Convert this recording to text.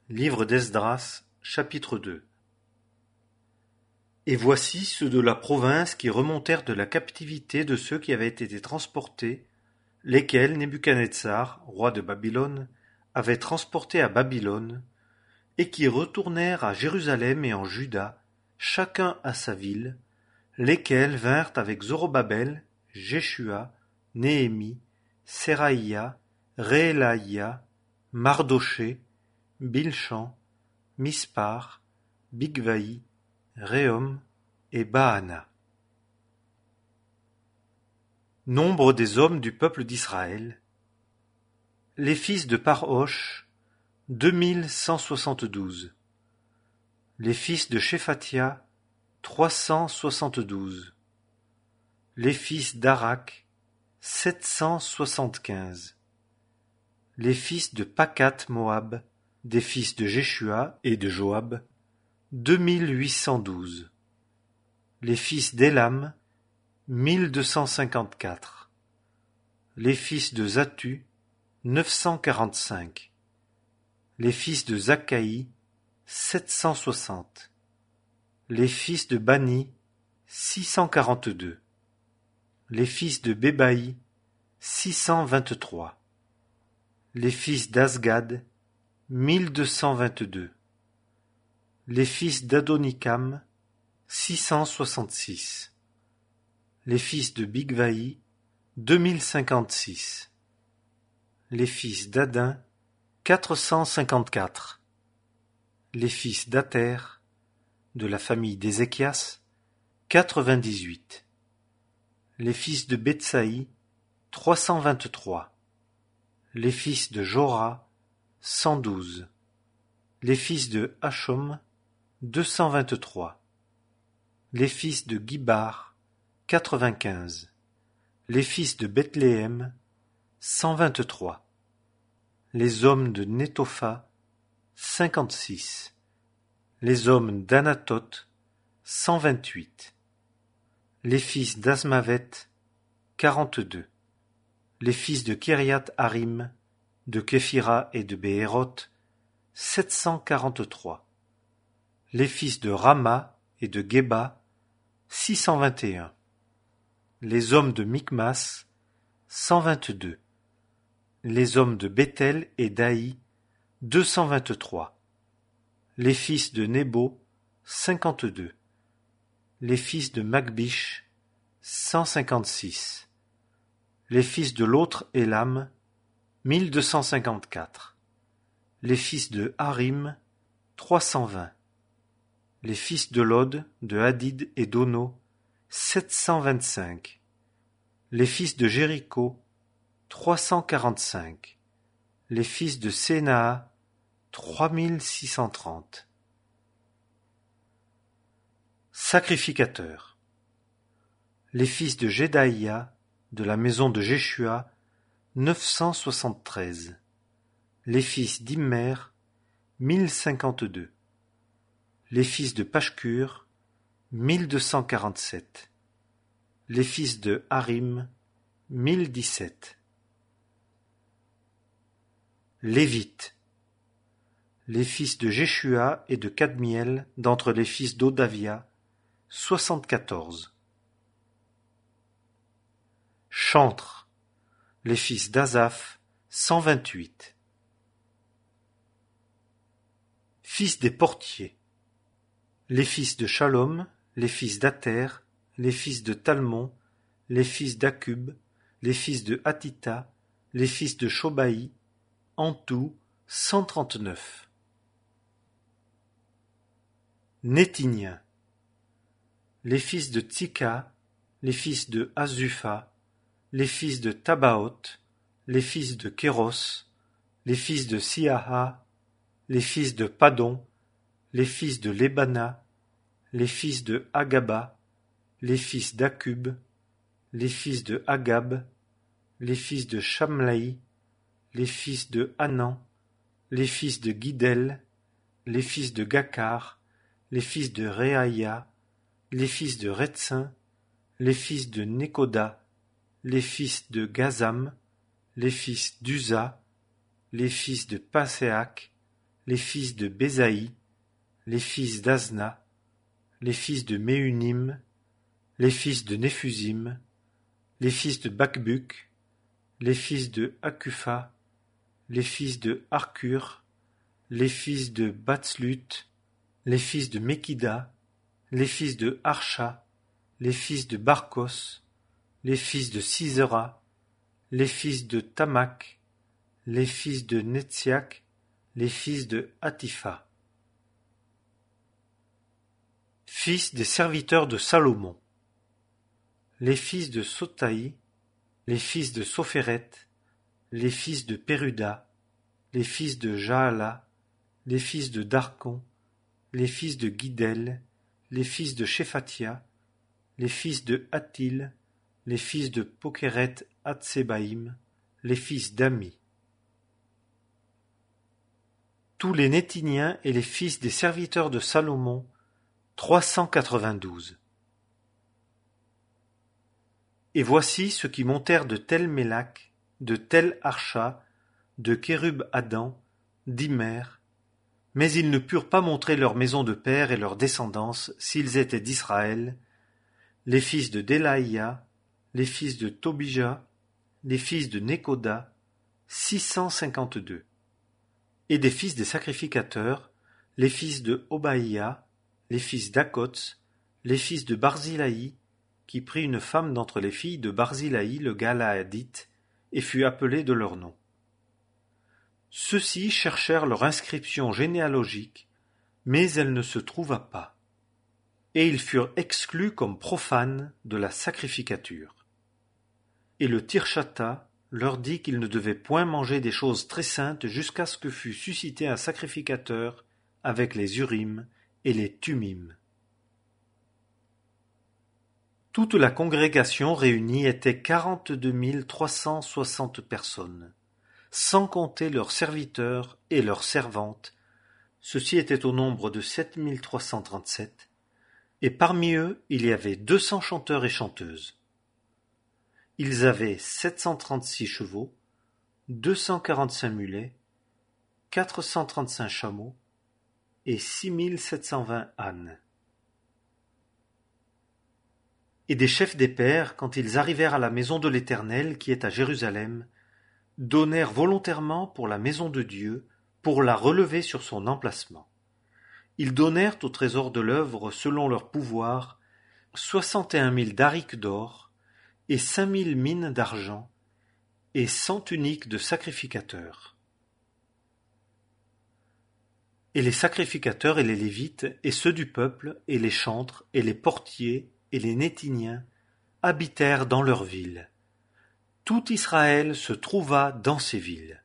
Livre d'Esdras, chapitre 2. Et voici ceux de la province qui remontèrent de la captivité de ceux qui avaient été transportés, lesquels Nebuchadnezzar, roi de Babylone, avait transportés à Babylone, et qui retournèrent à Jérusalem et en Juda, chacun à sa ville, lesquels vinrent avec Zorobabel, Jéshua, Néhémie, Séraïa, Réélaïa, Mardoché, Bilshan, Mispar, Bigvaï, Réhom et Baana. Nombre des hommes du peuple d'Israël. Les fils de Parosh, 2172. Les fils de Shephatia, 372. Les fils d'Arak, 775. Les fils de Pakat Moab, des fils de Jéshua et de Joab, 2812. Les fils d'Élam, 1254. Les fils de Zattu, 945. Les fils de Zakkaï, 760. Les fils de Bani, 642. Les fils de Bébaï, 623. Les fils d'Azgad, 1222. Les fils d'Adonikam, 666. Les fils de Bigvaï, 2056. Les fils d'Adin, 454. Les fils d'Ater, de la famille d'Ézéchias, 98. Les fils de Betsaï, 323. Les fils de Jora, 112. Les fils de Hachom, 223. Les fils de Gibar, 95. Les fils de Bethléem, 123. Les hommes de Netopha, 56. Les hommes d'Anatoth, 128. Les fils d'Azmavet, 42. Les fils de Kiriath Harim, de Képhira et de Béhéroth, 743. Les fils de Rama et de Geba, 621. Les hommes de Michmas, 122. Les hommes de Béthel et d'Aï, 223. Les fils de Nebo, 52. Les fils de Magbish, 156. Les fils de l'autre Élam, 1254. Les fils de Harim, 320. Les fils de Lod, de Hadid et d'Ono, 725. Les fils de Jéricho, 345. Les fils de Sénaa, 3630. Sacrificateurs. Les fils de Jedaïa, de la maison de Jéshua, 973. Les fils d'Immer, 1052. Les fils de Pashkur, 1247. Les fils de Harim, 1017. Lévites. Les fils de Jéshua et de Kadmiel, d'entre les fils d'Odavia, 74. Chantres. Les fils d'Azaph, 128. Fils des portiers. Les fils de Shalom, les fils d'Ater, les fils de Talmon, les fils d'Akub, les fils de Hatita, les fils de Shobaï, en tout 139. Nétiniens. Les fils de Tsika, les fils de Azupha, les fils de Tabaoth, les fils de Kéros, les fils de Siaha, les fils de Padon, les fils de Lébana, les fils de Agaba, les fils d'Akub, les fils de Agab, les fils de Shamlaï, les fils de Hanan, les fils de Guidel, les fils de Gakar, les fils de Réaïa, les fils de Retsin, les fils de Nekoda, les fils de Gazam, les fils d'Uza, les fils de Paséac, les fils de Bésaï, les fils d'Azna, les fils de Méunim, les fils de Néphusim, les fils de Bakbuk, les fils de Hakupha, les fils de Harcur, les fils de Batslut, les fils de Mekida, les fils de Harsha, les fils de Barkos, les fils de Sisera, les fils de Tamak, les fils de Netziak, les fils de Hatipha. Fils des serviteurs de Salomon. Les fils de Sotaï, les fils de Sophéret, les fils de Péruda, les fils de Jaala, les fils de Darkon, les fils de Guidel, les fils de Shephatia, les fils de Hattil, les fils de Pokeret Hatsebaïm, les fils d'Ami. Tous les Néthiniens et les fils des serviteurs de Salomon, 392. Et voici ceux qui montèrent de Tel Mélak, de Tel Harsha, de Kérub Adam, d'Imer, mais ils ne purent pas montrer leur maison de père et leur descendance s'ils étaient d'Israël, les fils de Delaïa, les fils de Tobija, les fils de Nekoda, 652. Et des fils des sacrificateurs, les fils de Obaïa, les fils d'Akots, les fils de Barzilaï, qui prit une femme d'entre les filles de Barzilaï le Galaadite, et fut appelé de leur nom. Ceux-ci cherchèrent leur inscription généalogique, mais elle ne se trouva pas, et ils furent exclus comme profanes de la sacrificature. Et le Tirshata leur dit qu'ils ne devaient point manger des choses très saintes jusqu'à ce que fût suscité un sacrificateur avec les Urim et les Tumim. Toute la congrégation réunie était 42 360 personnes, sans compter leurs serviteurs et leurs servantes. Ceux-ci étaient au nombre de 7337, et parmi eux il y avait 200 chanteurs et chanteuses. Ils avaient 736 chevaux, 245 mulets, 435 chameaux et 6720 ânes. Et des chefs des pères, quand ils arrivèrent à la maison de l'Éternel qui est à Jérusalem, donnèrent volontairement pour la maison de Dieu, pour la relever sur son emplacement. Ils donnèrent au trésor de l'œuvre, selon leur pouvoir, 61 000 darics d'or, et 5 000 mines d'argent, et 100 tuniques de sacrificateurs. Et les sacrificateurs et les Lévites, et ceux du peuple, et les chantres, et les portiers, et les Néthiniens, habitèrent dans leurs villes. Tout Israël se trouva dans ces villes.